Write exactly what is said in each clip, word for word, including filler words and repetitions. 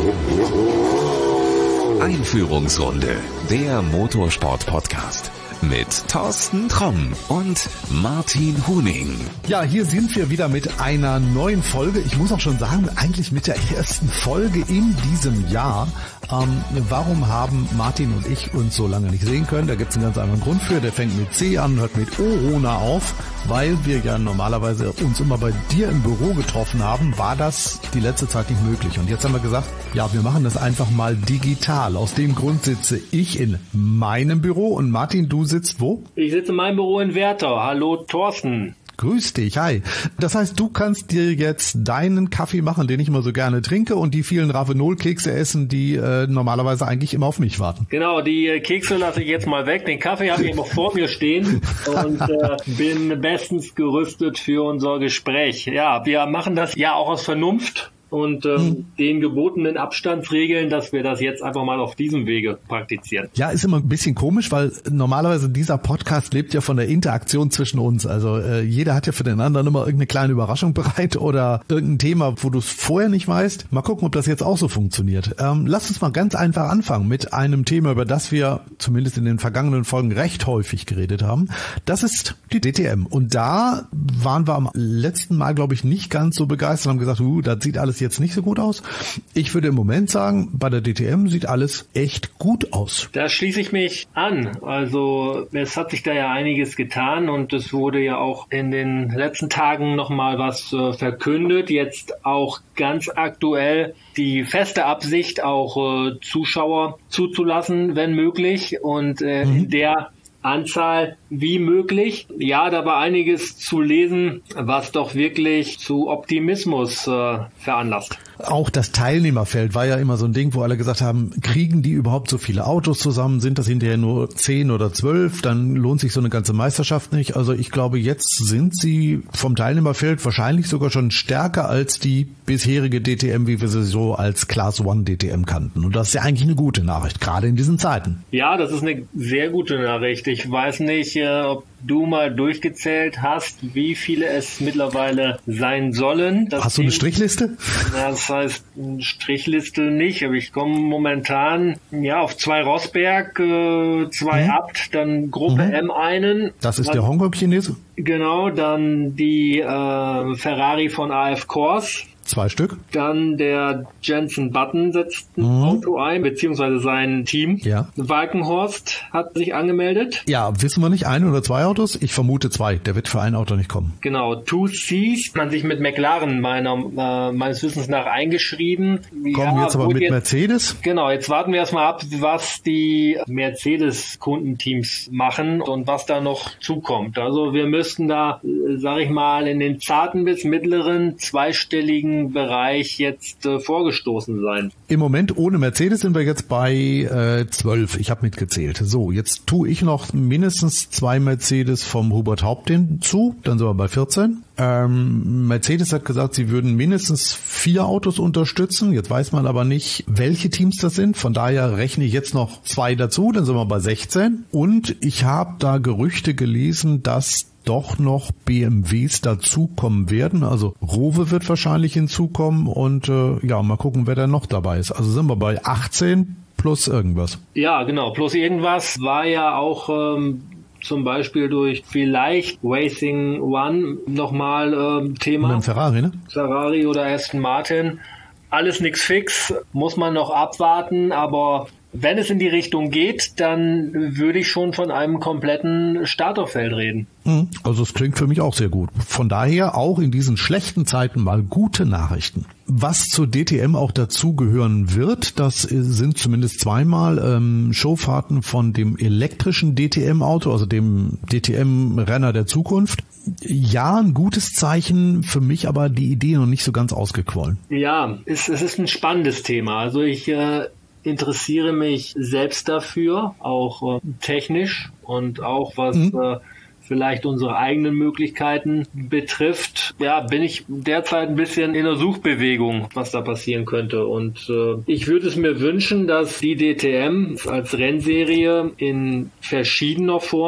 Einführungsrunde, der Motorsport-Podcast mit Thorsten Tromm und Martin Huning. Ja, hier sind wir wieder mit einer neuen Folge. Ich muss auch schon sagen, eigentlich mit der ersten Folge in diesem Jahr. Ähm, warum haben Martin und ich uns so lange nicht sehen können? Da gibt es einen ganz anderen Grund für. Der fängt mit C an, hört mit Corona auf. Weil wir ja normalerweise uns immer bei dir im Büro getroffen haben, war das die letzte Zeit nicht möglich. Und jetzt haben wir gesagt, ja, wir machen das einfach mal digital. Aus dem Grund sitze ich in meinem Büro und Martin, du sitzt wo? Ich sitze in meinem Büro in Werther. Hallo Thorsten. Grüß dich, hi. Das heißt, du kannst dir jetzt deinen Kaffee machen, den ich immer so gerne trinke, und die vielen Ravenol-Kekse essen, die äh, normalerweise eigentlich immer auf mich warten. Genau, die äh, Kekse lasse ich jetzt mal weg. Den Kaffee habe ich noch vor mir stehen und äh, bin bestens gerüstet für unser Gespräch. Ja, wir machen das ja auch aus Vernunft und ähm, hm. den gebotenen Abstandsregeln, dass wir das jetzt einfach mal auf diesem Wege praktizieren. Ja, ist immer ein bisschen komisch, weil normalerweise dieser Podcast lebt ja von der Interaktion zwischen uns. Also äh, jeder hat ja für den anderen immer irgendeine kleine Überraschung bereit oder irgendein Thema, wo du es vorher nicht weißt. Mal gucken, ob das jetzt auch so funktioniert. Ähm, lass uns mal ganz einfach anfangen mit einem Thema, über das wir zumindest in den vergangenen Folgen recht häufig geredet haben. Das ist die D T M. Und da waren wir am letzten Mal, glaube ich, nicht ganz so begeistert und haben gesagt, uh, das sieht alles jetzt nicht so gut aus. Ich würde im Moment sagen, bei der D T M sieht alles echt gut aus. Da schließe ich mich an. Also es hat sich da ja einiges getan und es wurde ja auch in den letzten Tagen nochmal was äh, verkündet. Jetzt auch ganz aktuell die feste Absicht, auch äh, Zuschauer zuzulassen, wenn möglich. Und äh, mhm. in der Anzahl wie möglich. Ja, da war einiges zu lesen, was doch wirklich zu Optimismus äh, veranlasst. Auch das Teilnehmerfeld war ja immer so ein Ding, wo alle gesagt haben, kriegen die überhaupt so viele Autos zusammen? Sind das hinterher nur zehn oder zwölf? Dann lohnt sich so eine ganze Meisterschaft nicht. Also ich glaube, jetzt sind sie vom Teilnehmerfeld wahrscheinlich sogar schon stärker als die bisherige D T M, wie wir sie so als Class One D T M kannten. Und das ist ja eigentlich eine gute Nachricht, gerade in diesen Zeiten. Ja, das ist eine sehr gute Nachricht. Ich weiß nicht, ob du mal durchgezählt hast, wie viele es mittlerweile sein sollen. Das hast du eine Strichliste? Das heißt, eine Strichliste nicht, aber ich komme momentan ja auf zwei Rosberg, äh, zwei mhm. Abt, dann Gruppe mhm. M einen. Das ist dann, der Hongkong-Chinese? Genau, dann die äh, Ferrari von A F Corse. Zwei Stück. Dann der Jenson Button setzt ein mhm. Auto ein, beziehungsweise sein Team. Ja. Walkenhorst hat sich angemeldet. Ja, wissen wir nicht, ein oder zwei Autos? Ich vermute zwei. Der wird für ein Auto nicht kommen. Genau. Two Cs. Man sich mit McLaren meiner, äh, meines Wissens nach eingeschrieben. Kommen ja, jetzt aber mit jetzt, Mercedes? Genau. Jetzt warten wir erstmal ab, was die Mercedes-Kundenteams machen und was da noch zukommt. Also wir müssten da, äh, sag ich mal, in den zarten bis mittleren zweistelligen Bereich jetzt äh, vorgestoßen sein. Im Moment ohne Mercedes sind wir jetzt bei äh, zwölf. Ich habe mitgezählt. So, jetzt tue ich noch mindestens zwei Mercedes vom Hubert Haupt hinzu. Dann sind wir bei vierzehn. Ähm, Mercedes hat gesagt, sie würden mindestens vier Autos unterstützen. Jetzt weiß man aber nicht, welche Teams das sind. Von daher rechne ich jetzt noch zwei dazu. Dann sind wir bei sechzehn. Und ich habe da Gerüchte gelesen, dass doch noch B M Ws dazukommen werden. Also Rowe wird wahrscheinlich hinzukommen und äh, ja, mal gucken, wer da noch dabei ist. Also sind wir bei achtzehn plus irgendwas. Ja, genau. Plus irgendwas war ja auch ähm, zum Beispiel durch vielleicht Racing One nochmal ähm, Thema. Und ein Ferrari, ne? Ferrari oder Aston Martin. Alles nix fix, muss man noch abwarten, aber wenn es in die Richtung geht, dann würde ich schon von einem kompletten Starterfeld reden. Also es klingt für mich auch sehr gut. Von daher auch in diesen schlechten Zeiten mal gute Nachrichten. Was zur D T M auch dazugehören wird, das sind zumindest zweimal ähm, Showfahrten von dem elektrischen D T M-Auto, also dem D T M-Renner der Zukunft. Ja, ein gutes Zeichen, für mich aber die Idee noch nicht so ganz ausgequollen. Ja, es, es ist ein spannendes Thema. Also ich äh, interessiere mich selbst dafür, auch äh, technisch und auch was mhm. äh, vielleicht unsere eigenen Möglichkeiten betrifft. Ja, bin ich derzeit ein bisschen in der Suchbewegung, was da passieren könnte. Und äh, ich würde es mir wünschen, dass die D T M als Rennserie in verschiedener Form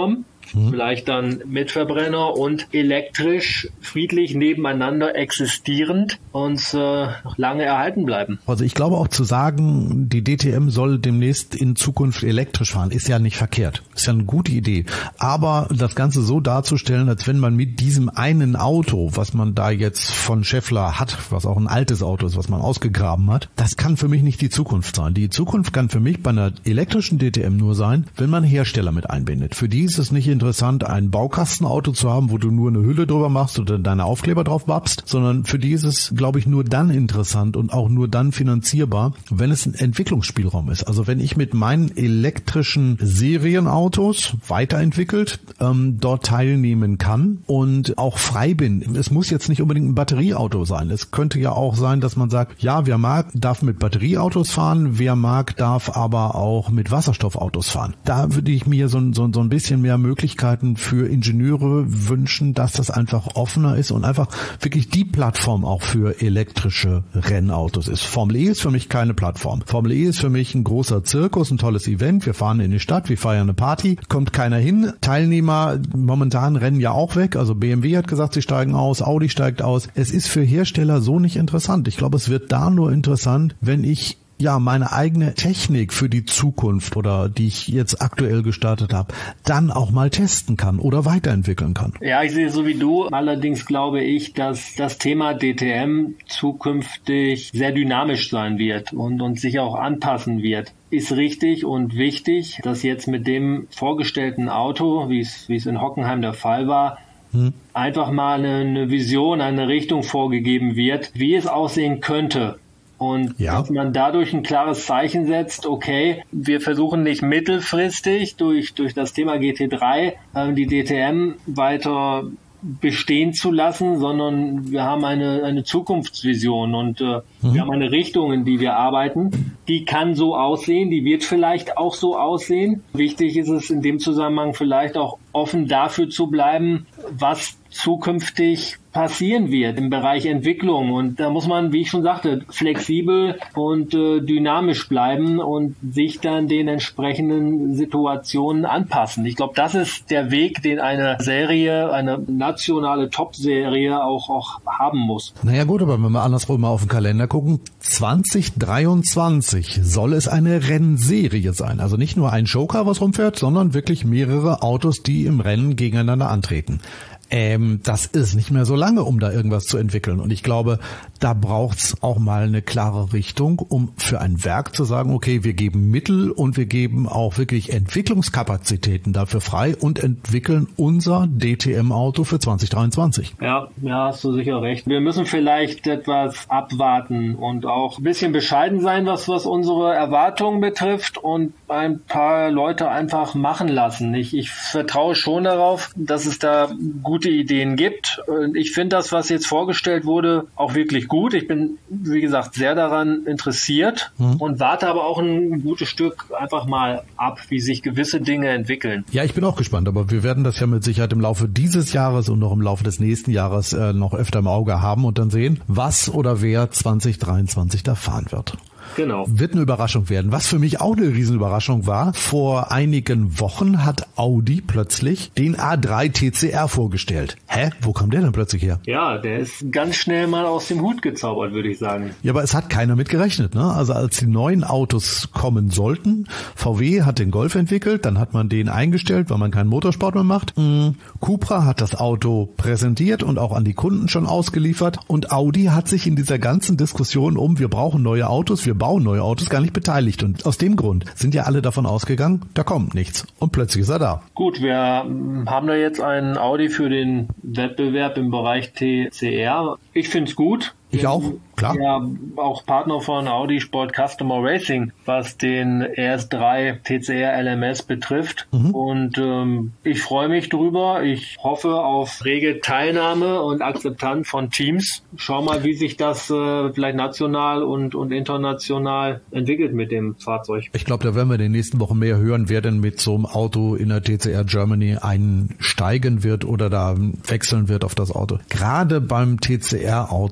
hm. vielleicht dann mit Verbrenner und elektrisch friedlich nebeneinander existierend uns äh, noch lange erhalten bleiben. Also ich glaube auch zu sagen, die D T M soll demnächst in Zukunft elektrisch fahren, ist ja nicht verkehrt. Ist ja eine gute Idee. Aber das Ganze so darzustellen, als wenn man mit diesem einen Auto, was man da jetzt von Schaeffler hat, was auch ein altes Auto ist, was man ausgegraben hat, das kann für mich nicht die Zukunft sein. Die Zukunft kann für mich bei einer elektrischen D T M nur sein, wenn man Hersteller mit einbindet. Für die ist es nicht interessant, ein Baukastenauto zu haben, wo du nur eine Hülle drüber machst oder deine Aufkleber drauf babst, sondern für die ist es, glaube ich, nur dann interessant und auch nur dann finanzierbar, wenn es ein Entwicklungsspielraum ist. Also wenn ich mit meinen elektrischen Serienautos weiterentwickelt ähm, dort teilnehmen kann und auch frei bin. Es muss jetzt nicht unbedingt ein Batterieauto sein. Es könnte ja auch sein, dass man sagt, ja, wer mag, darf mit Batterieautos fahren, wer mag, darf aber auch mit Wasserstoffautos fahren. Da würde ich mir so, so, so ein bisschen mehr Möglichkeiten für Ingenieure wünschen, dass das einfach offener ist und einfach wirklich die Plattform auch für elektrische Rennautos ist. Formel E ist für mich keine Plattform. Formel E ist für mich ein großer Zirkus, ein tolles Event. Wir fahren in die Stadt, wir feiern eine Party, kommt keiner hin. Teilnehmer momentan rennen ja auch weg. Also B M W hat gesagt, sie steigen aus, Audi steigt aus. Es ist für Hersteller so nicht interessant. Ich glaube, es wird da nur interessant, wenn ich ja meine eigene Technik für die Zukunft oder die ich jetzt aktuell gestartet habe, dann auch mal testen kann oder weiterentwickeln kann. Ja, ich sehe es so wie du. Allerdings glaube ich, dass das Thema D T M zukünftig sehr dynamisch sein wird und, und sich auch anpassen wird. Ist richtig und wichtig, dass jetzt mit dem vorgestellten Auto, wie es, wie es in Hockenheim der Fall war, hm. einfach mal eine, eine Vision, eine Richtung vorgegeben wird, wie es aussehen könnte. Und ja. dass man dadurch ein klares Zeichen setzt, okay, wir versuchen nicht mittelfristig durch durch das Thema G T drei äh, die D T M weiter bestehen zu lassen, sondern wir haben eine eine Zukunftsvision und äh, mhm. wir haben eine Richtung, in die wir arbeiten. Die kann so aussehen, die wird vielleicht auch so aussehen. Wichtig ist es in dem Zusammenhang vielleicht auch offen dafür zu bleiben, was zukünftig passieren wird im Bereich Entwicklung. Und da muss man, wie ich schon sagte, flexibel und äh, dynamisch bleiben und sich dann den entsprechenden Situationen anpassen. Ich glaube, das ist der Weg, den eine Serie, eine nationale Top-Serie auch, auch haben muss. Naja gut, aber wenn wir andersrum mal auf den Kalender gucken, zwanzig dreiundzwanzig soll es eine Rennserie sein. Also nicht nur ein Showcar, was rumfährt, sondern wirklich mehrere Autos, die im Rennen gegeneinander antreten. Ähm, das ist nicht mehr so lange, um da irgendwas zu entwickeln. Und ich glaube, da braucht's auch mal eine klare Richtung, um für ein Werk zu sagen, okay, wir geben Mittel und wir geben auch wirklich Entwicklungskapazitäten dafür frei und entwickeln unser D T M-Auto für zwanzig dreiundzwanzig. Ja, ja, hast du sicher recht. Wir müssen vielleicht etwas abwarten und auch ein bisschen bescheiden sein, was, was unsere Erwartungen betrifft und ein paar Leute einfach machen lassen. Ich, ich vertraue schon darauf, dass es da gute Ideen gibt. Und ich finde das, was jetzt vorgestellt wurde, auch wirklich gut. Ich bin, wie gesagt, sehr daran interessiert mhm. und warte aber auch ein gutes Stück einfach mal ab, wie sich gewisse Dinge entwickeln. Ja, ich bin auch gespannt, aber wir werden das ja mit Sicherheit im Laufe dieses Jahres und noch im Laufe des nächsten Jahres äh, noch öfter im Auge haben und dann sehen, was oder wer zwanzig dreiundzwanzig da fahren wird. Genau. Wird eine Überraschung werden. Was für mich auch eine Riesenüberraschung war, vor einigen Wochen hat Audi plötzlich den A drei T C R vorgestellt. Hä? Wo kam der denn plötzlich her? Ja, der ist ganz schnell mal aus dem Hut gezaubert, würde ich sagen. Ja, aber es hat keiner mit gerechnet, ne? Also als die neuen Autos kommen sollten, V W hat den Golf entwickelt, dann hat man den eingestellt, weil man keinen Motorsport mehr macht. Mhm. Cupra hat das Auto präsentiert und auch an die Kunden schon ausgeliefert und Audi hat sich in dieser ganzen Diskussion um, wir brauchen neue Autos, wir bauen neue Autos, gar nicht beteiligt. Und aus dem Grund sind ja alle davon ausgegangen, da kommt nichts. Und plötzlich ist er da. Gut, wir haben da jetzt einen Audi für den Wettbewerb im Bereich T C R. Ich finde es gut. Ich auch, klar. Ja, auch Partner von Audi Sport Customer Racing, was den R S drei T C R L M S betrifft. Mhm. Und ähm, ich freue mich drüber. Ich hoffe auf rege Teilnahme und Akzeptanz von Teams. Schau mal, wie sich das äh, vielleicht national und, und international entwickelt mit dem Fahrzeug. Ich glaube, da werden wir in den nächsten Wochen mehr hören, wer denn mit so einem Auto in der T C R Germany einsteigen wird oder da wechseln wird auf das Auto. Gerade beim T C R-Auto war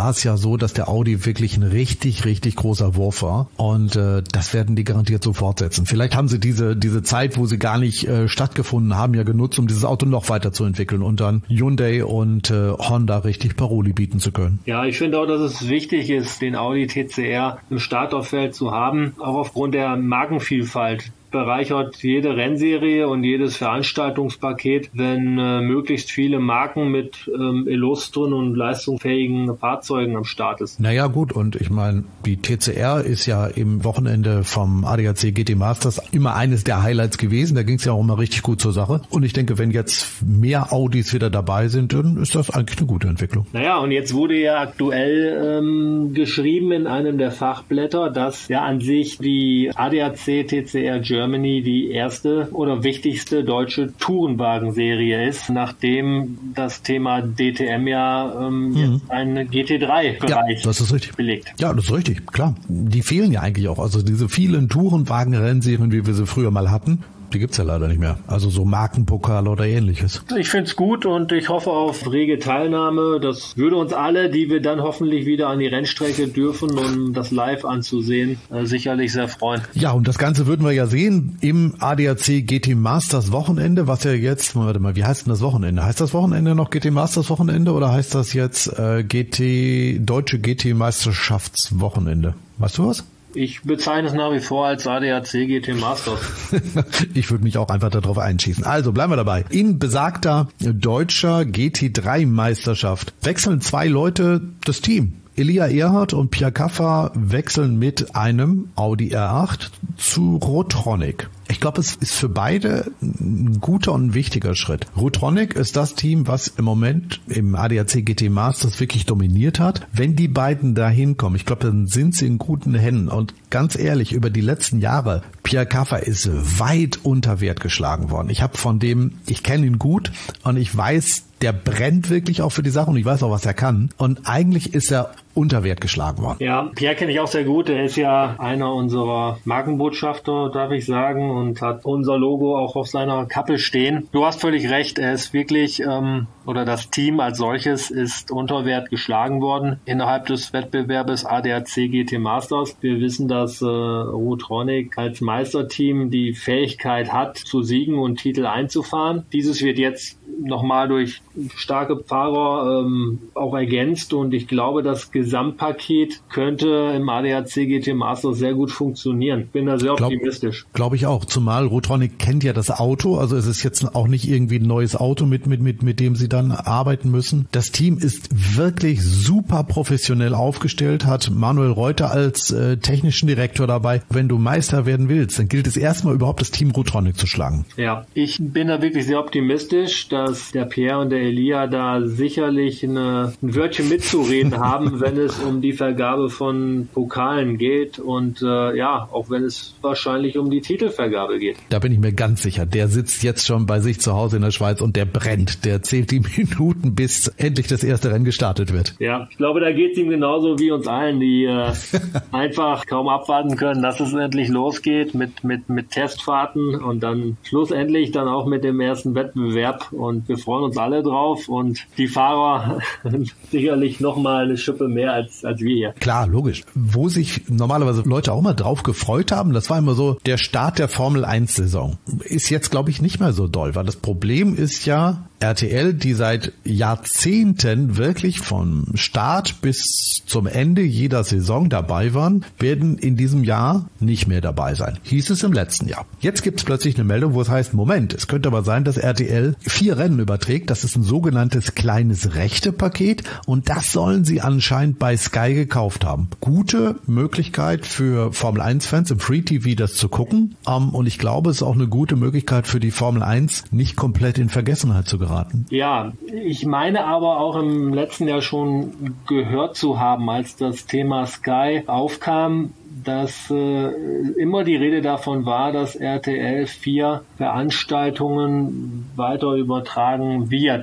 war es ja so, dass der Audi wirklich ein richtig, richtig großer Wurf war. Und äh, das werden die garantiert so fortsetzen. Vielleicht haben sie diese diese Zeit, wo sie gar nicht äh, stattgefunden haben, ja genutzt, um dieses Auto noch weiterzuentwickeln und dann Hyundai und äh, Honda richtig Paroli bieten zu können. Ja, ich finde auch, dass es wichtig ist, den Audi T C R im Starterfeld zu haben, auch aufgrund der Markenvielfalt. Bereichert jede Rennserie und jedes Veranstaltungspaket, wenn äh, möglichst viele Marken mit ähm, illustren und leistungsfähigen Fahrzeugen am Start ist. Naja gut, und ich meine, die T C R ist ja im Wochenende vom A D A C G T Masters immer eines der Highlights gewesen, da ging es ja auch immer richtig gut zur Sache und ich denke, wenn jetzt mehr Audis wieder dabei sind, dann ist das eigentlich eine gute Entwicklung. Naja, und jetzt wurde ja aktuell ähm, geschrieben in einem der Fachblätter, dass ja an sich die A D A C T C R Germany die erste oder wichtigste deutsche Tourenwagenserie ist, nachdem das Thema D T M ja ähm, mhm. jetzt einen G T drei Bereich ja, das ist richtig. belegt. Ja, das ist richtig, klar. Die fehlen ja eigentlich auch. Also diese vielen Tourenwagen-Rennserien, wie wir sie früher mal hatten, die gibt's ja leider nicht mehr. Also so Markenpokal oder ähnliches. Ich find's gut und ich hoffe auf rege Teilnahme. Das würde uns alle, die wir dann hoffentlich wieder an die Rennstrecke dürfen, um das live anzusehen, äh, sicherlich sehr freuen. Ja, und das Ganze würden wir ja sehen im A D A C G T Masters Wochenende, was ja jetzt, warte mal, wie heißt denn das Wochenende? Heißt das Wochenende noch G T Masters Wochenende oder heißt das jetzt äh, G T Deutsche G T Meisterschaftswochenende? Weißt du was? Ich bezeichne es nach wie vor als A D A C G T Masters. Ich würde mich auch einfach darauf einschießen. Also bleiben wir dabei. In besagter deutscher G T drei Meisterschaft wechseln zwei Leute das Team. Elia Earhart und Pierre Caffa wechseln mit einem Audi R acht zu Rotronic. Ich glaube, es ist für beide ein guter und ein wichtiger Schritt. Rotronic ist das Team, was im Moment im A D A C G T Masters wirklich dominiert hat. Wenn die beiden da hinkommen, ich glaube, dann sind sie in guten Händen. Und ganz ehrlich, über die letzten Jahre, Pierre Caffa ist weit unter Wert geschlagen worden. Ich habe von dem, ich kenne ihn gut und ich weiß, der brennt wirklich auch für die Sache und ich weiß auch, was er kann. Und eigentlich ist er unter Wert geschlagen worden. Ja, Pierre kenne ich auch sehr gut. Er ist ja einer unserer Markenbotschafter, darf ich sagen, und hat unser Logo auch auf seiner Kappe stehen. Du hast völlig recht. Er ist wirklich, ähm, oder das Team als solches ist unter Wert geschlagen worden innerhalb des Wettbewerbes A D A C G T Masters. Wir wissen, dass äh, Rotronic als Meisterteam die Fähigkeit hat, zu siegen und Titel einzufahren. Dieses wird jetzt nochmal durch starke Fahrer ähm, auch ergänzt und ich glaube, das Gesamtpaket könnte im A D A C G T Masters sehr gut funktionieren. Bin da sehr Glaub, optimistisch. Glaube ich auch, zumal Rotronic kennt ja das Auto, also es ist jetzt auch nicht irgendwie ein neues Auto, mit, mit, mit, mit dem sie dann arbeiten müssen. Das Team ist wirklich super professionell aufgestellt, hat Manuel Reuter als äh, technischen Direktor dabei. Wenn du Meister werden willst, dann gilt es erstmal überhaupt das Team Rotronic zu schlagen. Ja, ich bin da wirklich sehr optimistisch, dass der Pierre und der Elia da sicherlich eine, ein Wörtchen mitzureden haben, wenn es um die Vergabe von Pokalen geht und äh, ja, auch wenn es wahrscheinlich um die Titelvergabe geht. Da bin ich mir ganz sicher. Der sitzt jetzt schon bei sich zu Hause in der Schweiz und der brennt. Der zählt die Minuten, bis endlich das erste Rennen gestartet wird. Ja, ich glaube, da geht es ihm genauso wie uns allen, die äh, einfach kaum abwarten können, dass es endlich losgeht mit, mit, mit Testfahrten und dann schlussendlich dann auch mit dem ersten Wettbewerb. Und wir freuen uns alle drauf und die Fahrer sicherlich nochmal eine Schippe mehr als, als wir hier. Klar, logisch. Wo sich normalerweise Leute auch mal drauf gefreut haben, das war immer so der Start der Formel eins Saison. Ist jetzt, glaube ich, nicht mehr so doll, weil das Problem ist ja, R T L, die seit Jahrzehnten wirklich vom Start bis zum Ende jeder Saison dabei waren, werden in diesem Jahr nicht mehr dabei sein. Hieß es im letzten Jahr. Jetzt gibt es plötzlich eine Meldung, wo es heißt, Moment, es könnte aber sein, dass R T L vier Rennen überträgt. Das ist ein sogenanntes kleines Rechtepaket und das sollen sie anscheinend bei Sky gekauft haben. Gute Möglichkeit für Formel eins Fans im Free T V das zu gucken. Um, und ich glaube, es ist auch eine gute Möglichkeit für die Formel eins, nicht komplett in Vergessenheit zu geraten. Ja, ich meine aber auch im letzten Jahr schon gehört zu haben, als das Thema Sky aufkam, dass äh, immer die Rede davon war, dass R T L vier Veranstaltungen weiter übertragen wird.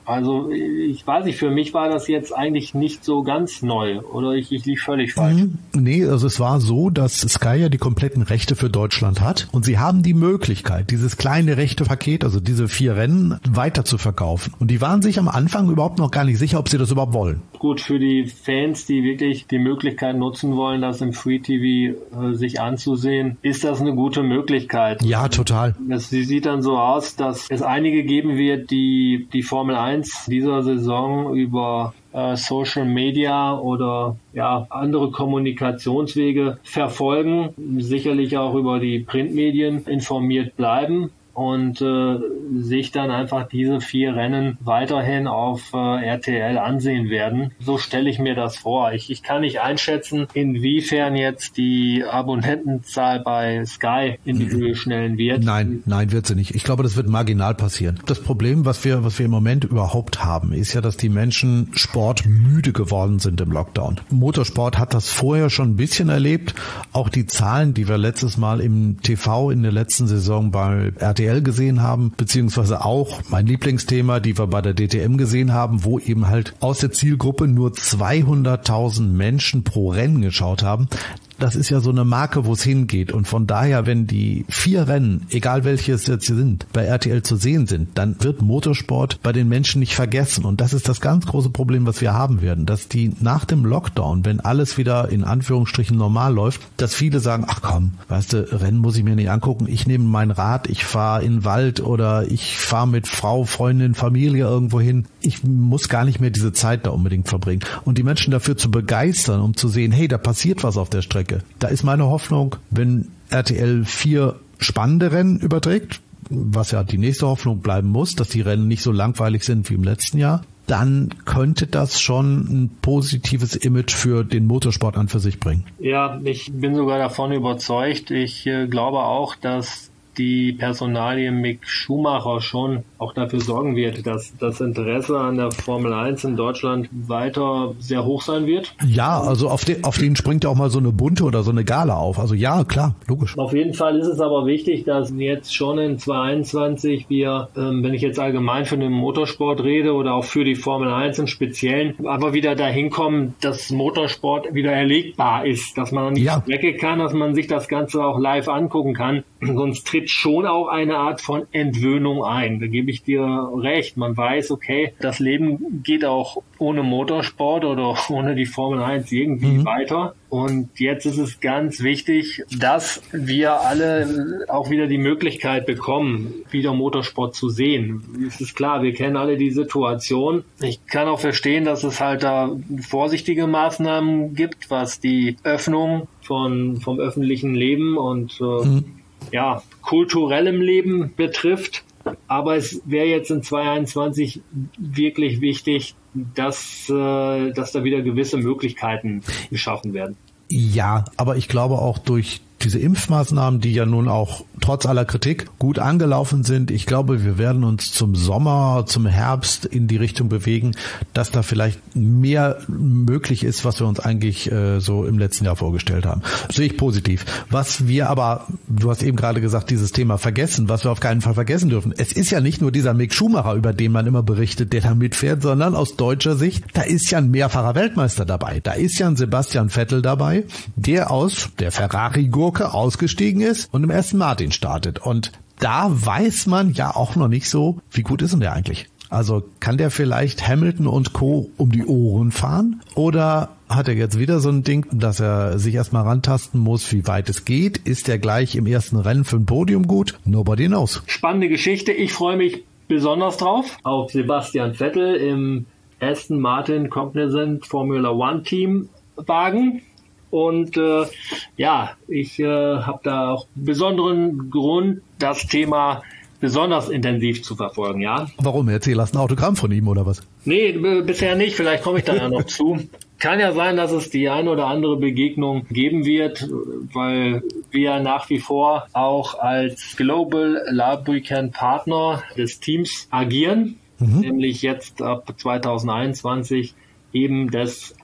Also ich weiß nicht, für mich war das jetzt eigentlich nicht so ganz neu oder ich, ich lieg völlig falsch. Mhm. Nee, also es war so, dass Sky ja die kompletten Rechte für Deutschland hat und sie haben die Möglichkeit, dieses kleine Rechtepaket, also diese vier Rennen, weiter zu verkaufen. Und die waren sich am Anfang überhaupt noch gar nicht sicher, ob sie das überhaupt wollen. Gut, für die Fans, die wirklich die Möglichkeit nutzen wollen, das im Free-T V äh, sich anzusehen, ist das eine gute Möglichkeit. Ja, total. Das sieht dann so aus, dass es einige geben wird, die die Formel eins dieser Saison über äh, Social Media oder ja andere Kommunikationswege verfolgen, sicherlich auch über die Printmedien informiert bleiben und äh, sich dann einfach diese vier Rennen weiterhin auf äh, R T L ansehen werden. So stelle ich mir das vor. Ich, ich kann nicht einschätzen, inwiefern jetzt die Abonnentenzahl bei Sky in die Höhe schnellen wird. Nein, nein, wird sie nicht. Ich glaube, das wird marginal passieren. Das Problem, was wir, was wir im Moment überhaupt haben, ist ja, dass die Menschen sportmüde geworden sind im Lockdown. Motorsport hat das vorher schon ein bisschen erlebt. Auch die Zahlen, die wir letztes Mal im T V in der letzten Saison bei R T L gesehen haben, beziehungsweise auch mein Lieblingsthema, die wir bei der D T M gesehen haben, wo eben halt aus der Zielgruppe nur zweihunderttausend Menschen pro Rennen geschaut haben. Das ist ja so eine Marke, wo es hingeht. Und von daher, wenn die vier Rennen, egal welche es jetzt sind, bei R T L zu sehen sind, dann wird Motorsport bei den Menschen nicht vergessen. Und das ist das ganz große Problem, was wir haben werden, dass die nach dem Lockdown, wenn alles wieder in Anführungsstrichen normal läuft, dass viele sagen, ach komm, weißt du, Rennen muss ich mir nicht angucken. Ich nehme mein Rad, ich fahre in den Wald oder ich fahre mit Frau, Freundin, Familie irgendwo hin. Ich muss gar nicht mehr diese Zeit da unbedingt verbringen. Und die Menschen dafür zu begeistern, um zu sehen, hey, da passiert was auf der Strecke. Da ist meine Hoffnung, wenn R T L vier spannende Rennen überträgt, was ja die nächste Hoffnung bleiben muss, dass die Rennen nicht so langweilig sind wie im letzten Jahr, dann könnte das schon ein positives Image für den Motorsport an für sich bringen. Ja, ich bin sogar davon überzeugt. Ich äh, glaube auch, dass die Personalie Mick Schumacher schon auch dafür sorgen wird, dass das Interesse an der Formel eins in Deutschland weiter sehr hoch sein wird. Ja, also auf den, auf den springt ja auch mal so eine bunte oder so eine Gala auf. Also ja, klar, logisch. Auf jeden Fall ist es aber wichtig, dass jetzt schon in zwanzig einundzwanzig wir, ähm, wenn ich jetzt allgemein für den Motorsport rede oder auch für die Formel eins im Speziellen, aber wieder dahin kommen, dass Motorsport wieder erlegbar ist, dass man an die ja. Strecke kann, dass man sich das Ganze auch live angucken kann. Sonst tritt schon auch eine Art von Entwöhnung ein. Da gebe ich dir recht. Man weiß, okay, das Leben geht auch ohne Motorsport oder ohne die Formel eins irgendwie mhm. weiter. Und jetzt ist es ganz wichtig, dass wir alle auch wieder die Möglichkeit bekommen, wieder Motorsport zu sehen. Es ist klar, wir kennen alle die Situation. Ich kann auch verstehen, dass es halt da vorsichtige Maßnahmen gibt, was die Öffnung von vom öffentlichen Leben und äh, mhm. ja, kulturellem Leben betrifft. Aber es wäre jetzt in zwanzig einundzwanzig wirklich wichtig, dass, äh, dass da wieder gewisse Möglichkeiten geschaffen werden. Ja, aber ich glaube auch durch diese Impfmaßnahmen, die ja nun auch trotz aller Kritik gut angelaufen sind, ich glaube, wir werden uns zum Sommer, zum Herbst in die Richtung bewegen, dass da vielleicht mehr möglich ist, was wir uns eigentlich äh, so im letzten Jahr vorgestellt haben. Das sehe ich positiv. Was wir aber, du hast eben gerade gesagt, dieses Thema vergessen, was wir auf keinen Fall vergessen dürfen. Es ist ja nicht nur dieser Mick Schumacher, über den man immer berichtet, der da mitfährt, sondern aus deutscher Sicht, da ist ja ein mehrfacher Weltmeister dabei. Da ist ja ein Sebastian Vettel dabei, der aus der Ferrari-Gurke ausgestiegen ist und im Aston Martin startet. Und da weiß man ja auch noch nicht so, wie gut ist denn der eigentlich? Also kann der vielleicht Hamilton und Co. um die Ohren fahren? Oder hat er jetzt wieder so ein Ding, dass er sich erstmal rantasten muss, wie weit es geht? Ist er gleich im ersten Rennen für ein Podium gut? Nobody knows. Spannende Geschichte. Ich freue mich besonders drauf auf Sebastian Vettel im Aston Martin Cognizant Formula One Team Wagen. Und äh, ja, ich äh, habe da auch besonderen Grund, das Thema besonders intensiv zu verfolgen, ja. Warum? Erzähl, hast ein Autogramm von ihm oder was? Nee, b- bisher nicht. Vielleicht komme ich da ja noch zu. Kann ja sein, dass es die ein oder andere Begegnung geben wird, weil wir nach wie vor auch als Global Lubricant Partner des Teams agieren, mhm. nämlich jetzt ab zwanzig einundzwanzig eben des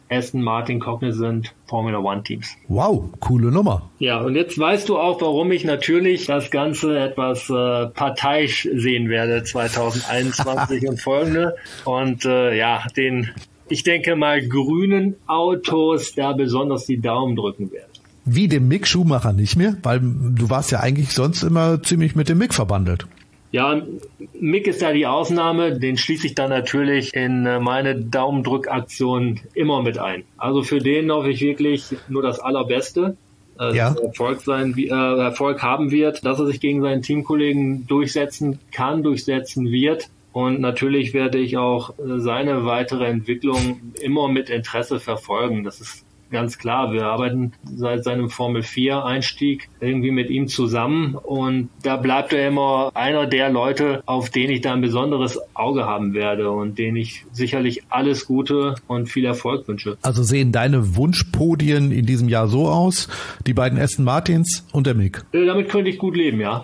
Aston Martin Cognizant Formula One Teams. Wow, coole Nummer. Ja, und jetzt weißt du auch, warum ich natürlich das Ganze etwas äh, parteiisch sehen werde zwanzig einundzwanzig und folgende. Und äh, ja, den, ich denke mal, grünen Autos da besonders die Daumen drücken werde. Wie dem Mick Schumacher nicht mehr? Weil du warst ja eigentlich sonst immer ziemlich mit dem Mick verbandelt. Ja, Mick ist da die Ausnahme, den schließe ich dann natürlich in meine Daumendrückaktion immer mit ein. Also für den hoffe ich wirklich nur das Allerbeste, äh, ja. dass er Erfolg sein, äh, Erfolg haben wird, dass er sich gegen seinen Teamkollegen durchsetzen kann, durchsetzen wird. Und natürlich werde ich auch seine weitere Entwicklung immer mit Interesse verfolgen. Das ist ganz klar, wir arbeiten seit seinem Formel vier Einstieg irgendwie mit ihm zusammen und da bleibt er immer einer der Leute, auf den ich da ein besonderes Auge haben werde und denen ich sicherlich alles Gute und viel Erfolg wünsche. Also sehen deine Wunschpodien in diesem Jahr so aus, die beiden Aston Martins und der Mick? Damit könnte ich gut leben, ja.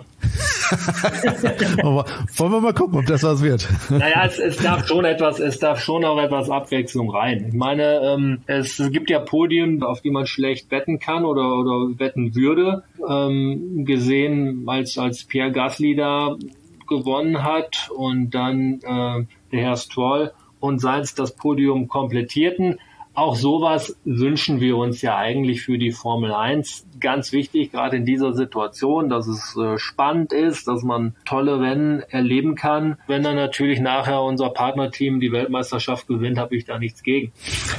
Wollen wir mal gucken, ob das was wird? Naja, es, es darf schon etwas, es darf schon auch etwas Abwechslung rein. Ich meine, ähm, es gibt ja Podien, auf die man schlecht wetten kann oder, oder wetten würde. Ähm, gesehen, als, als Pierre Gasly da gewonnen hat und dann äh, der Herr Stroll und Sainz das Podium komplettierten. Auch sowas wünschen wir uns ja eigentlich für die Formel eins. Ganz wichtig, gerade in dieser Situation, dass es äh, spannend ist, dass man tolle Rennen erleben kann. Wenn dann natürlich nachher unser Partnerteam die Weltmeisterschaft gewinnt, habe ich da nichts gegen.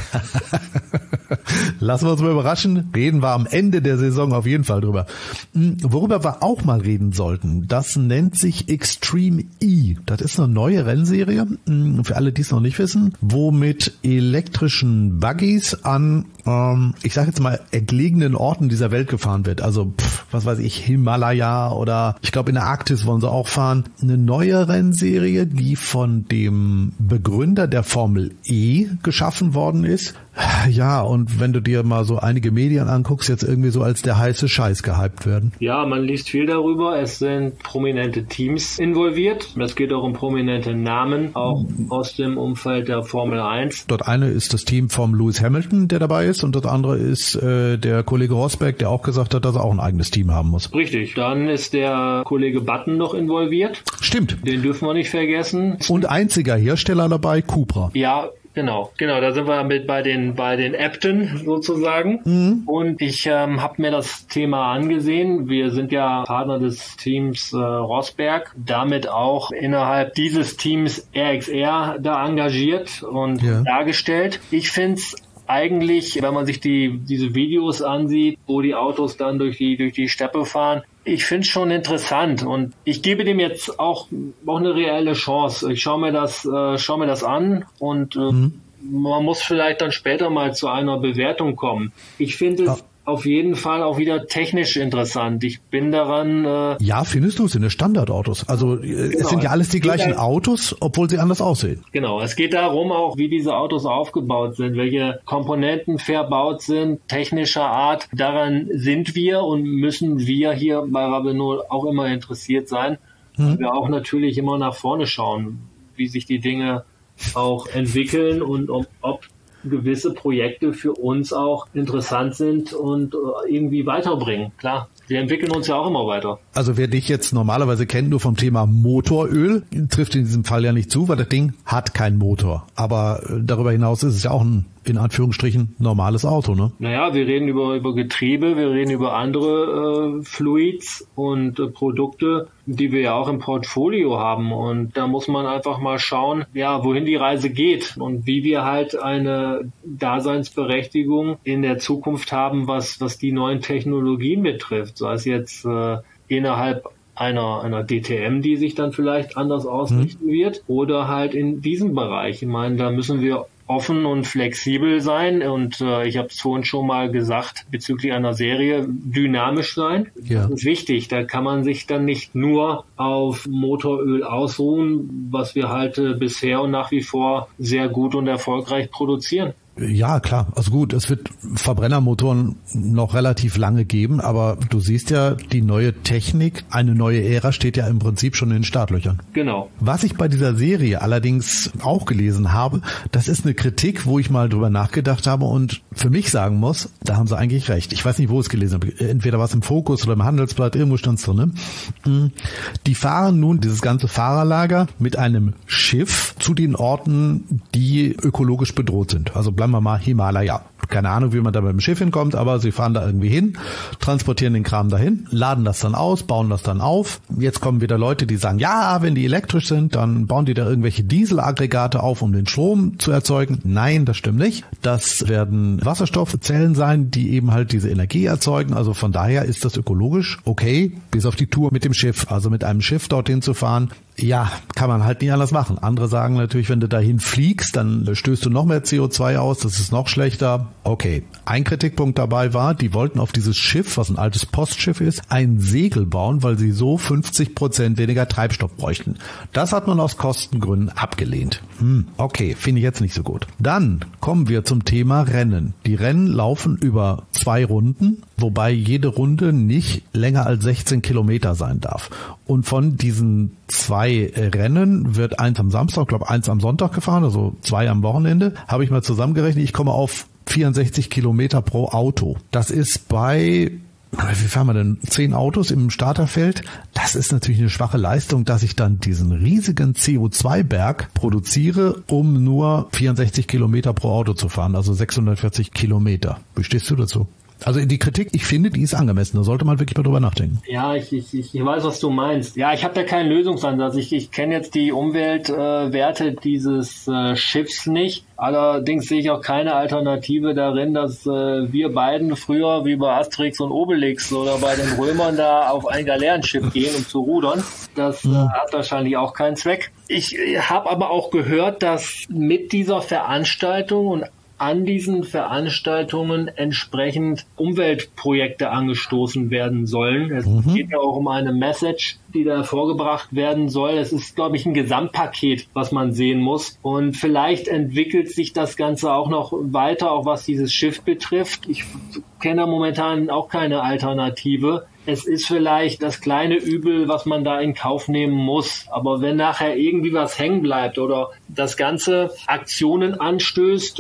Lassen wir uns mal überraschen. Reden wir am Ende der Saison auf jeden Fall drüber. Worüber wir auch mal reden sollten, das nennt sich Extreme E. Das ist eine neue Rennserie, für alle, die es noch nicht wissen, wo mit elektrischen Buggies an, ähm, ich sage jetzt mal, entlegenen Orten dieser Welt gefahren wird. Also, pff, was weiß ich, Himalaya oder ich glaube in der Arktis wollen sie auch fahren. Eine neue Rennserie, die von dem Begründer der Formel E geschaffen worden ist. Ja, und wenn du dir mal so einige Medien anguckst, jetzt irgendwie so als der heiße Scheiß gehypt werden. Ja, man liest viel darüber. Es sind prominente Teams involviert. Es geht auch um prominente Namen, auch aus dem Umfeld der Formel eins. Dort eine ist das Team vom Lewis Hamilton, der dabei ist, und das andere ist äh, der Kollege Rosberg, der auch gesagt hat, dass er auch ein eigenes Team haben muss. Richtig. Dann ist der Kollege Button noch involviert. Stimmt. Den dürfen wir nicht vergessen. Und einziger Hersteller dabei, Cupra. Ja, Genau, genau, da sind wir mit bei den bei den Äbten sozusagen. Mhm. Und ich ähm, habe mir das Thema angesehen. Wir sind ja Partner des Teams äh, Rosberg, damit auch innerhalb dieses Teams R X R da engagiert und ja. dargestellt. Ich find's eigentlich, wenn man sich die diese Videos ansieht, wo die Autos dann durch die durch die Steppe fahren, ich finde es schon interessant und ich gebe dem jetzt auch auch eine reelle Chance. Ich schaue mir das äh, schaue mir das an und äh, mhm. man muss vielleicht dann später mal zu einer Bewertung kommen. Ich finde es ja. auf jeden Fall auch wieder technisch interessant. Ich bin daran... Äh ja, findest du es in den Standardautos? Also genau. Es sind ja alles die gleichen da, Autos, obwohl sie anders aussehen. Genau, es geht darum auch, wie diese Autos aufgebaut sind, welche Komponenten verbaut sind, technischer Art. Daran sind wir und müssen wir hier bei Rabenow auch immer interessiert sein. Hm. Weil wir auch natürlich immer nach vorne schauen, wie sich die Dinge auch entwickeln und ob, ob gewisse Projekte für uns auch interessant sind und irgendwie weiterbringen. Klar, wir entwickeln uns ja auch immer weiter. Also wer dich jetzt normalerweise kennt nur vom Thema Motoröl, trifft in diesem Fall ja nicht zu, weil das Ding hat keinen Motor. Aber darüber hinaus ist es ja auch ein, in Anführungsstrichen, normales Auto, ne? Naja, wir reden über, über Getriebe, wir reden über andere äh, Fluids und äh, Produkte, die wir ja auch im Portfolio haben. Und da muss man einfach mal schauen, ja, wohin die Reise geht und wie wir halt eine Daseinsberechtigung in der Zukunft haben, was, was die neuen Technologien betrifft. Sei es jetzt äh, innerhalb einer, einer D T M, die sich dann vielleicht anders ausrichten hm. wird, oder halt in diesem Bereich. Ich meine, da müssen wir offen und flexibel sein und äh, ich habe es vorhin schon mal gesagt, bezüglich einer Serie, dynamisch sein. Ja. Das ist wichtig. Da kann man sich dann nicht nur auf Motoröl ausruhen, was wir halt äh, bisher und nach wie vor sehr gut und erfolgreich produzieren. Ja, klar. Also gut, es wird Verbrennermotoren noch relativ lange geben, aber du siehst ja, die neue Technik, eine neue Ära steht ja im Prinzip schon in den Startlöchern. Genau. Was ich bei dieser Serie allerdings auch gelesen habe, das ist eine Kritik, wo ich mal drüber nachgedacht habe und für mich sagen muss, da haben sie eigentlich recht. Ich weiß nicht, wo ich es gelesen habe. Entweder war es im Fokus oder im Handelsblatt, irgendwo stand es drin. Ne? Die fahren nun dieses ganze Fahrerlager mit einem Schiff zu den Orten, die ökologisch bedroht sind. Also bleiben wir mal Himalaya. Keine Ahnung, wie man da mit dem Schiff hinkommt, aber sie fahren da irgendwie hin, transportieren den Kram dahin, laden das dann aus, bauen das dann auf. Jetzt kommen wieder Leute, die sagen, ja, wenn die elektrisch sind, dann bauen die da irgendwelche Dieselaggregate auf, um den Strom zu erzeugen. Nein, das stimmt nicht. Das werden Wasserstoffzellen sein, die eben halt diese Energie erzeugen. Also von daher ist das ökologisch okay, bis auf die Tour mit dem Schiff. Also mit einem Schiff dorthin zu fahren, ja, kann man halt nicht anders machen. Andere sagen natürlich, wenn du dahin fliegst, dann stößt du noch mehr C O zwei aus, das ist noch schlechter. Okay, ein Kritikpunkt dabei war, die wollten auf dieses Schiff, was ein altes Postschiff ist, ein Segel bauen, weil sie so fünfzig Prozent weniger Treibstoff bräuchten. Das hat man aus Kostengründen abgelehnt. Hm, okay, finde ich jetzt nicht so gut. Dann kommen wir zum Thema Rennen. Die Rennen laufen über zwei Runden, wobei jede Runde nicht länger als sechzehn Kilometer sein darf. Und von diesen zwei Rennen wird eins am Samstag, glaube eins am Sonntag gefahren, also zwei am Wochenende. Habe ich mal zusammengerechnet, ich komme auf vierundsechzig Kilometer pro Auto. Das ist bei, wie fahren wir denn, zehn Autos im Starterfeld. Das ist natürlich eine schwache Leistung, dass ich dann diesen riesigen C O zwei Berg produziere, um nur vierundsechzig Kilometer pro Auto zu fahren, also sechshundertvierzig Kilometer. Wie stehst du dazu? Also die Kritik, ich finde, die ist angemessen. Da sollte man wirklich mal drüber nachdenken. Ja, ich, ich, ich weiß, was du meinst. Ja, ich habe da keinen Lösungsansatz. Ich, ich kenne jetzt die Umweltwerte äh, dieses äh, Schiffs nicht. Allerdings sehe ich auch keine Alternative darin, dass äh, wir beiden früher wie bei Asterix und Obelix oder bei den Römern da auf ein Galeerenschiff gehen, um zu rudern. Das äh, hat wahrscheinlich auch keinen Zweck. Ich äh, habe aber auch gehört, dass mit dieser Veranstaltung und an diesen Veranstaltungen entsprechend Umweltprojekte angestoßen werden sollen. Es mhm. geht ja auch um eine Message, die da vorgebracht werden soll. Es ist, glaube ich, ein Gesamtpaket, was man sehen muss. Und vielleicht entwickelt sich das Ganze auch noch weiter, auch was dieses Schiff betrifft. Ich kenne momentan auch keine Alternative. Es ist vielleicht das kleine Übel, was man da in Kauf nehmen muss. Aber wenn nachher irgendwie was hängen bleibt oder das Ganze Aktionen anstößt, äh,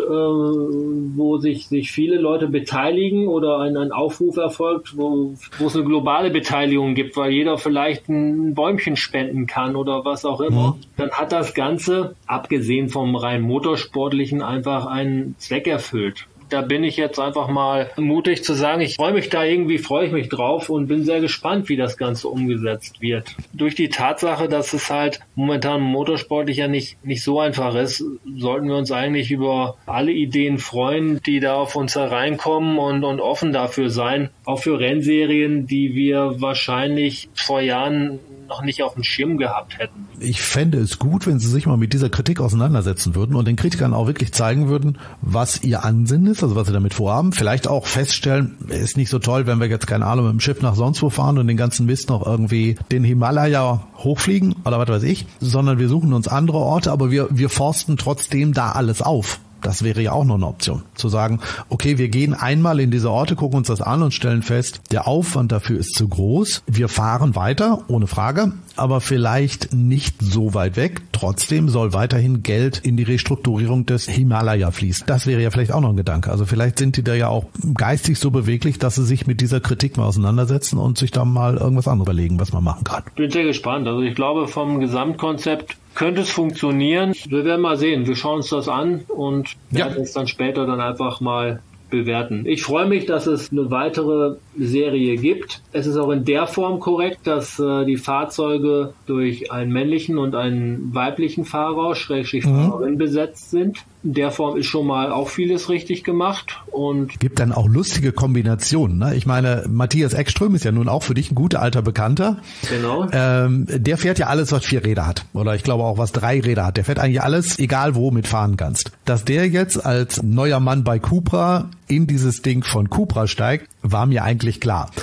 wo sich, sich viele Leute beteiligen oder ein, ein Aufruf erfolgt, wo, wo es eine globale Beteiligung gibt, weil jeder vielleicht ein Bäumchen spenden kann oder was auch immer, mhm. dann hat das Ganze, abgesehen vom rein motorsportlichen, einfach einen Zweck erfüllt. Da bin ich jetzt einfach mal mutig zu sagen, ich freue mich da irgendwie, freue ich mich drauf und bin sehr gespannt, wie das Ganze umgesetzt wird. Durch die Tatsache, dass es halt momentan motorsportlich ja nicht, nicht so einfach ist, sollten wir uns eigentlich über alle Ideen freuen, die da auf uns hereinkommen und, und offen dafür sein. Auch für Rennserien, die wir wahrscheinlich vor Jahren noch nicht auf dem Schirm gehabt hätten. Ich fände es gut, wenn Sie sich mal mit dieser Kritik auseinandersetzen würden und den Kritikern auch wirklich zeigen würden, was ihr Ansinnen ist, also was sie damit vorhaben. Vielleicht auch feststellen, ist nicht so toll, wenn wir jetzt, keine Ahnung, mit dem Schiff nach sonst wo fahren und den ganzen Mist noch irgendwie den Himalaya hochfliegen oder was weiß ich, sondern wir suchen uns andere Orte, aber wir, wir forsten trotzdem da alles auf. Das wäre ja auch noch eine Option, zu sagen, okay, wir gehen einmal in diese Orte, gucken uns das an und stellen fest, der Aufwand dafür ist zu groß. Wir fahren weiter, ohne Frage, aber vielleicht nicht so weit weg. Trotzdem soll weiterhin Geld in die Restrukturierung des Himalaya fließen. Das wäre ja vielleicht auch noch ein Gedanke. Also vielleicht sind die da ja auch geistig so beweglich, dass sie sich mit dieser Kritik mal auseinandersetzen und sich da mal irgendwas anderes überlegen, was man machen kann. Ich bin sehr gespannt. Also ich glaube, vom Gesamtkonzept könnte es funktionieren. Wir werden mal sehen. Wir schauen uns das an und werden ja. es dann später dann einfach mal bewerten. Ich freue mich, dass es eine weitere Serie gibt. Es ist auch in der Form korrekt, dass äh, die Fahrzeuge durch einen männlichen und einen weiblichen Fahrer, Schrägstrich Fahrerin mhm. besetzt sind. In der Form ist schon mal auch vieles richtig gemacht. Und gibt dann auch lustige Kombinationen. Ne? Ich meine, Matthias Ekström ist ja nun auch für dich ein guter alter Bekannter. Genau. Ähm, der fährt ja alles, was vier Räder hat. Oder ich glaube auch, was drei Räder hat. Der fährt eigentlich alles, egal wo, mitfahren kannst. Dass der jetzt als neuer Mann bei Cupra in dieses Ding von Cupra steigt, war mir eigentlich klar.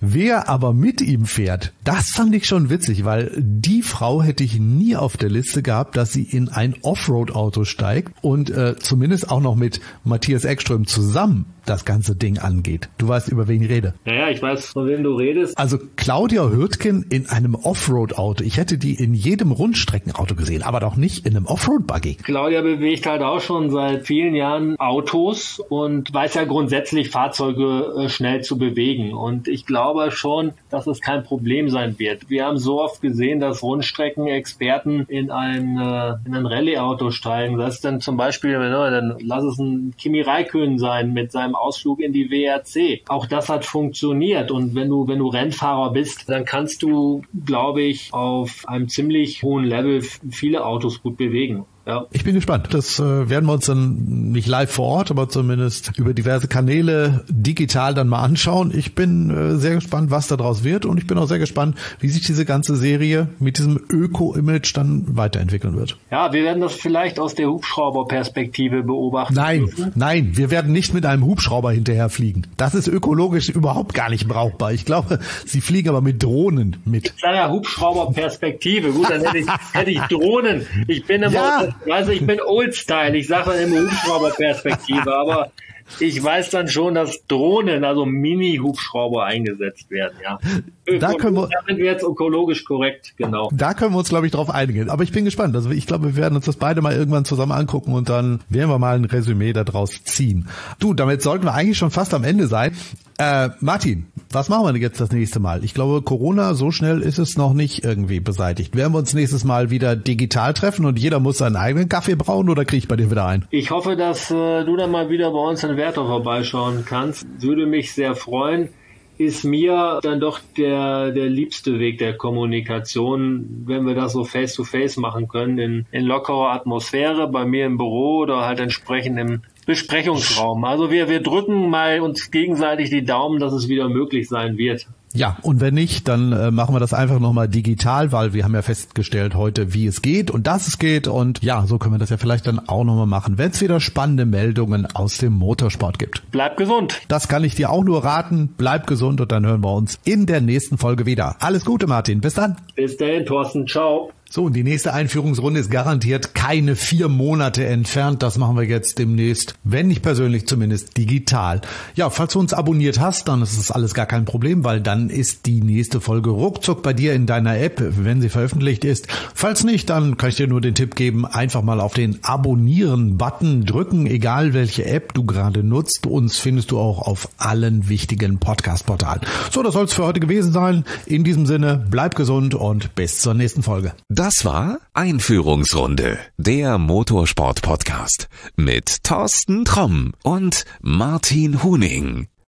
Wer aber mit ihm fährt, das fand ich schon witzig, weil die Frau hätte ich nie auf der Liste gehabt, dass sie in ein Offroad-Auto steigt und äh, zumindest auch noch mit Matthias Ekström zusammen das ganze Ding angeht. Du weißt, über wen ich rede. Naja, ich weiß, von wem du redest. Also Claudia Hürtgen in einem Offroad-Auto. Ich hätte die in jedem Rundstreckenauto gesehen, aber doch nicht in einem Offroad-Buggy. Claudia bewegt halt auch schon seit vielen Jahren Autos und weiß ja grundsätzlich, Fahrzeuge äh, schnell zu bewegen. Und ich glaube schon, dass es kein Problem sein wird. Wir haben so oft gesehen, dass Rundstreckenexperten in ein, äh, in ein Rallye-Auto steigen. Das ist dann zum Beispiel, dann lass es ein Kimi Räikkönen sein mit seinem Ausflug in die W R C. Auch das hat funktioniert. Und wenn du, wenn du Rennfahrer bist, dann kannst du, glaube ich, auf einem ziemlich hohen Level viele Autos gut bewegen. Ja. Ich bin gespannt. Das äh, werden wir uns dann nicht live vor Ort, aber zumindest über diverse Kanäle digital dann mal anschauen. Ich bin äh, sehr gespannt, was da draus wird, und ich bin auch sehr gespannt, wie sich diese ganze Serie mit diesem Öko-Image dann weiterentwickeln wird. Ja, wir werden das vielleicht aus der Hubschrauberperspektive beobachten. Nein, dürfen. nein, wir werden nicht mit einem Hubschrauber hinterher fliegen. Das ist ökologisch überhaupt gar nicht brauchbar. Ich glaube, sie fliegen aber mit Drohnen mit. Ich sage ja Hubschrauberperspektive. Gut, dann hätte ich, hätte ich Drohnen. Ich bin immer ja. Also ich bin Oldstyle, ich sage dann immer Hubschrauberperspektive, aber ich weiß dann schon, dass Drohnen, also Mini-Hubschrauber eingesetzt werden, ja. Da können wir, da sind wir jetzt ökologisch korrekt, genau. Da können wir uns, glaube ich, drauf einigen. Aber ich bin gespannt. Also ich glaube, wir werden uns das beide mal irgendwann zusammen angucken und dann werden wir mal ein Resümee daraus ziehen. Du, damit sollten wir eigentlich schon fast am Ende sein. Äh, Martin, was machen wir denn jetzt das nächste Mal? Ich glaube, Corona, so schnell ist es noch nicht irgendwie beseitigt. Werden wir uns nächstes Mal wieder digital treffen und jeder muss seinen eigenen Kaffee brauen, oder kriege ich bei dir wieder ein? Ich hoffe, dass äh, du dann mal wieder bei uns in Werther vorbeischauen kannst. Würde mich sehr freuen. Ist mir dann doch der der liebste Weg der Kommunikation, wenn wir das so face-to-face machen können, in, in lockerer Atmosphäre, bei mir im Büro oder halt entsprechend im Besprechungsraum. Also wir wir drücken mal uns gegenseitig die Daumen, dass es wieder möglich sein wird. Ja, und wenn nicht, dann äh, machen wir das einfach nochmal digital, weil wir haben ja festgestellt heute, wie es geht und dass es geht. Und ja, so können wir das ja vielleicht dann auch nochmal machen, wenn es wieder spannende Meldungen aus dem Motorsport gibt. Bleib gesund. Das kann ich dir auch nur raten. Bleib gesund, und dann hören wir uns in der nächsten Folge wieder. Alles Gute, Martin. Bis dann. Bis dahin, Thorsten. Ciao. So, und die nächste Einführungsrunde ist garantiert keine vier Monate entfernt. Das machen wir jetzt demnächst, wenn nicht persönlich, zumindest digital. Ja, falls du uns abonniert hast, dann ist das alles gar kein Problem, weil dann ist die nächste Folge ruckzuck bei dir in deiner App, wenn sie veröffentlicht ist. Falls nicht, dann kann ich dir nur den Tipp geben, einfach mal auf den Abonnieren-Button drücken, egal welche App du gerade nutzt. Uns findest du auch auf allen wichtigen Podcast-Portalen. So, das soll es für heute gewesen sein. In diesem Sinne, bleib gesund und bis zur nächsten Folge. Das war Einführungsrunde, der Motorsport-Podcast mit Thorsten Tromm und Martin Huning.